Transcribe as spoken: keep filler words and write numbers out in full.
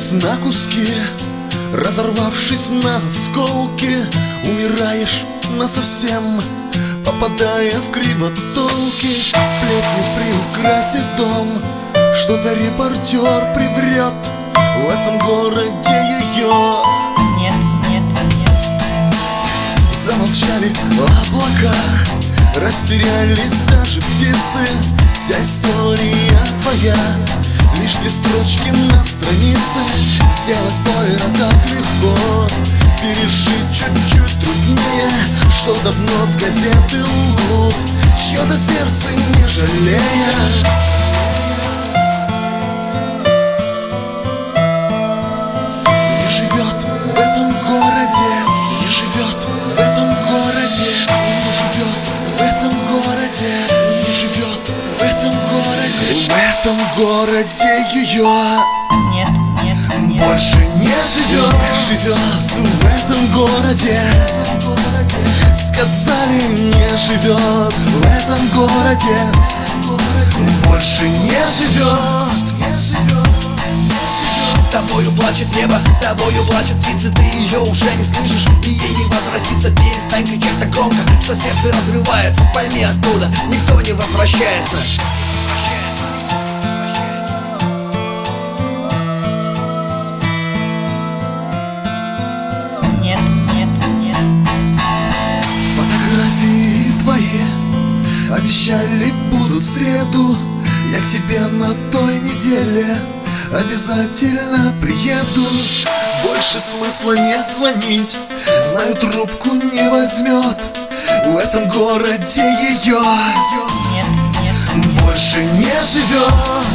Разбившись на куски, разорвавшись на осколки, умираешь насовсем, попадая в кривотолки. Сплетни приукрасит дом, что-то репортер приврет. В этом городе ее нет, нет, нет. Замолчали облака, растерялись даже птицы. Вся история твоя, лишь две строчки на странице. Сделать больно так легко, пережить чуть-чуть труднее. Что давно в газеты лгут, чье-то сердце не жалея. Не живет в этом городе, не живет в этом городе, не живет в этом городе, не живет в этом городе. В этом городе ее нет, нет, нет. больше не живет, живет в этом городе. Сказали, не живет в этом городе, больше не живет. С тобою плачет небо, с тобою плачет птица. Ты ее уже не слышишь, и ей не возвратиться. Перестань кричать так громко, что сердце разрывается. Пойми, оттуда никто не возвращается. Нет, нет, нет. Фотографии твои обещали будут в среду. Я к тебе на той неделе обязательно приеду. Больше смысла нет звонить, знаю, трубку не возьмет. В этом городе ее Нет, нет. больше не живет.